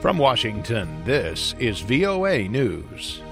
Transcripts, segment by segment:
From Washington, this is VOA News.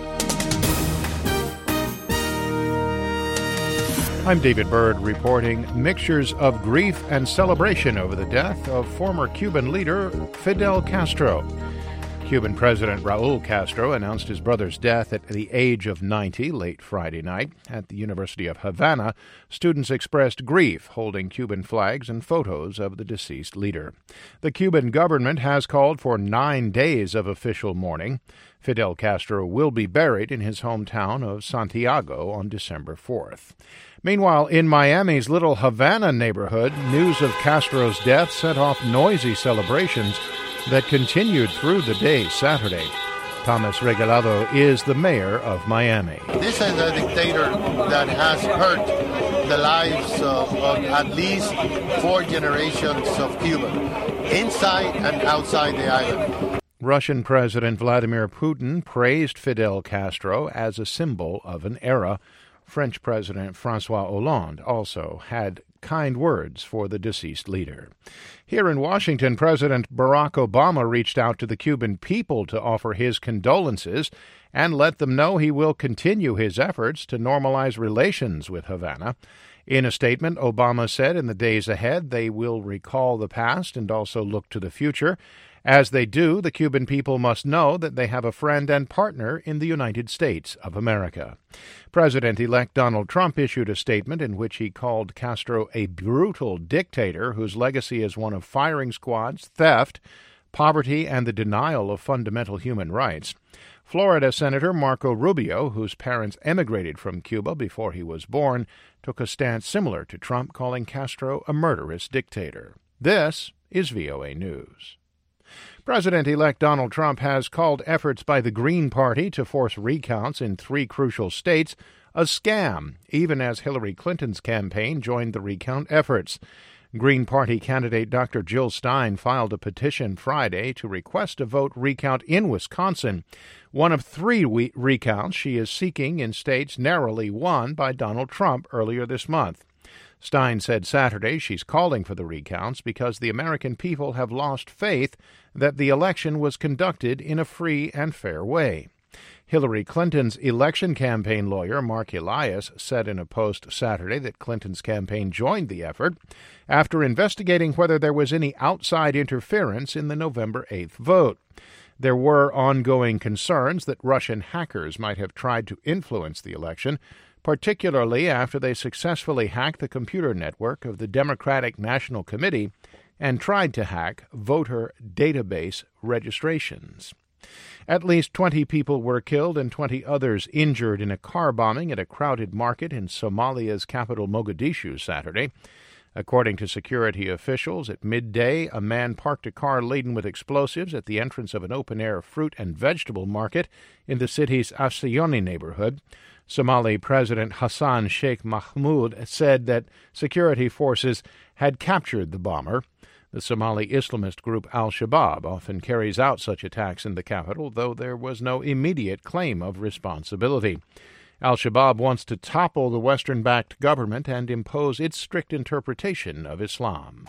I'm David Byrd reporting mixtures of grief and celebration over the death of former Cuban leader Fidel Castro. Cuban President Raul Castro announced his brother's death at the age of 90 late Friday night. At the University of Havana, students expressed grief, holding Cuban flags and photos of the deceased leader. The Cuban government has called for 9 days of official mourning. Fidel Castro will be buried in his hometown of Santiago on December 4th. Meanwhile, in Miami's Little Havana neighborhood, news of Castro's death set off noisy celebrations that continued through the day Saturday. Thomas Regalado is the mayor of Miami. This is a dictator that has hurt the lives of at least 4 generations of Cubans, inside and outside the island. Russian President Vladimir Putin praised Fidel Castro as a symbol of an era. French President François Hollande also had kind words for the deceased leader. Here in Washington, President Barack Obama reached out to the Cuban people to offer his condolences and let them know he will continue his efforts to normalize relations with Havana. In a statement, Obama said in the days ahead they will recall the past and also look to the future. As they do, the Cuban people must know that they have a friend and partner in the United States of America. President-elect Donald Trump issued a statement in which he called Castro a brutal dictator whose legacy is one of firing squads, theft, poverty, and the denial of fundamental human rights. Florida Senator Marco Rubio, whose parents emigrated from Cuba before he was born, took a stance similar to Trump, calling Castro a murderous dictator. This is VOA News. President-elect Donald Trump has called efforts by the Green Party to force recounts in 3 crucial states a scam, even as Hillary Clinton's campaign joined the recount efforts. Green Party candidate Dr. Jill Stein filed a petition Friday to request a vote recount in Wisconsin, one of 3 recounts she is seeking in states narrowly won by Donald Trump earlier this month. Stein said Saturday she's calling for the recounts because the American people have lost faith that the election was conducted in a free and fair way. Hillary Clinton's election campaign lawyer, Mark Elias, said in a post Saturday that Clinton's campaign joined the effort after investigating whether there was any outside interference in the November 8th vote. There were ongoing concerns that Russian hackers might have tried to influence the election, particularly after they successfully hacked the computer network of the Democratic National Committee and tried to hack voter database registrations. At least 20 people were killed and 20 others injured in a car bombing at a crowded market in Somalia's capital Mogadishu Saturday. According to security officials, at midday, a man parked a car laden with explosives at the entrance of an open-air fruit and vegetable market in the city's Afsayoni neighborhood. Somali President Hassan Sheikh Mahmoud said that security forces had captured the bomber. The Somali Islamist group Al-Shabaab often carries out such attacks in the capital, though there was no immediate claim of responsibility. Al-Shabaab wants to topple the Western-backed government and impose its strict interpretation of Islam.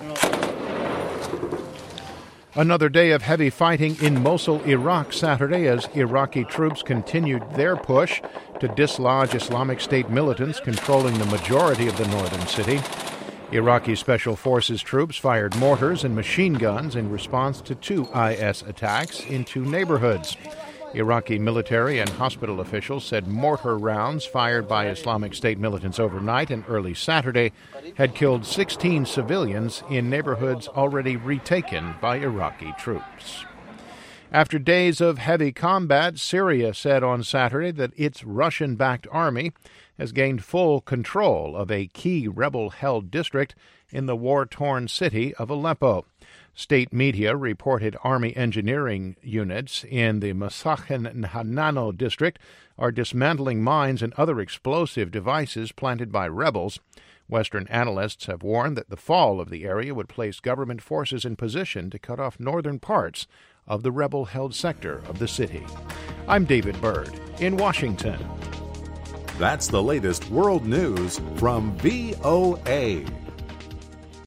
Another day of heavy fighting in Mosul, Iraq Saturday as Iraqi troops continued their push to dislodge Islamic State militants controlling the majority of the northern city. Iraqi Special Forces troops fired mortars and machine guns in response to 2 IS attacks in 2 neighborhoods. Iraqi military and hospital officials said mortar rounds fired by Islamic State militants overnight and early Saturday had killed 16 civilians in neighborhoods already retaken by Iraqi troops. After days of heavy combat, Syria said on Saturday that its Russian-backed army has gained full control of a key rebel-held district in the war-torn city of Aleppo. State media reported Army engineering units in the Masakhan Hanano district are dismantling mines and other explosive devices planted by rebels. Western analysts have warned that the fall of the area would place government forces in position to cut off northern parts of the rebel-held sector of the city. I'm David Byrd in Washington. That's the latest world news from VOA.